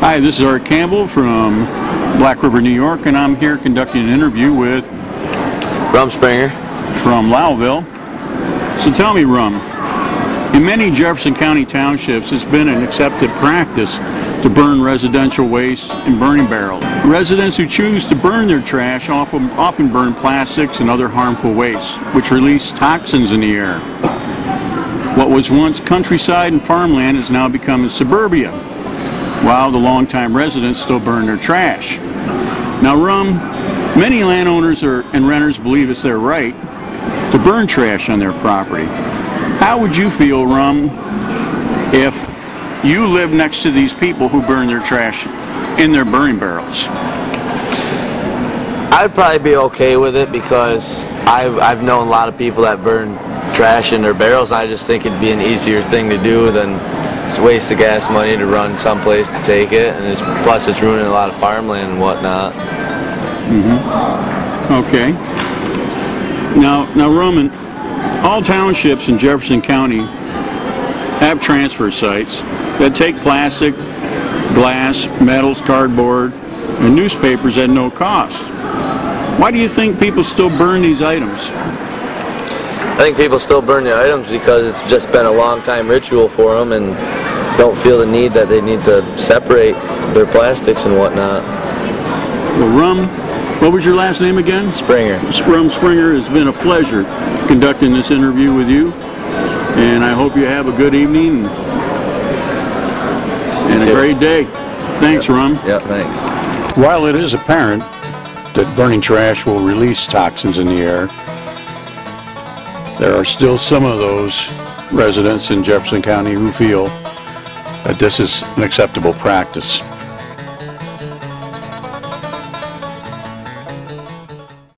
Hi, this is Art Campbell from Black River, New York, and I'm here conducting an interview with Rum Springer from Lowellville. So tell me, Rum, in many Jefferson County townships, it's been an accepted practice to burn residential waste in burning barrels. Residents who choose to burn their trash often burn plastics and other harmful wastes, which release toxins in the air. What was once countryside and farmland is now becoming suburbia, while the longtime residents still burn their trash. Now, Rum, many landowners and renters believe it's their right to burn trash on their property. How would you feel, Rum, if you lived next to these people who burn their trash in their burning barrels? I'd probably be okay with it because I've known a lot of people that burn trash in their barrels. I just think it'd be an easier thing to do than it's a waste of gas money to run someplace to take it, and plus it's ruining a lot of farmland and whatnot. Okay. Now, Rum, all townships in Jefferson County have transfer sites that take plastic, glass, metals, cardboard, and newspapers at no cost. Why do you think people still burn these items? I think people still burn the items because it's just been a long time ritual for them and don't feel the need that they need to separate their plastics and whatnot. Well, Rum, what was your last name again? Springer. Rum Springer, it's been a pleasure conducting this interview with you, and I hope you have a good evening and a great day. Thanks, Rum. Yeah, thanks. While it is apparent that burning trash will release toxins in the air, there are still some of those residents in Jefferson County who feel that this is an acceptable practice.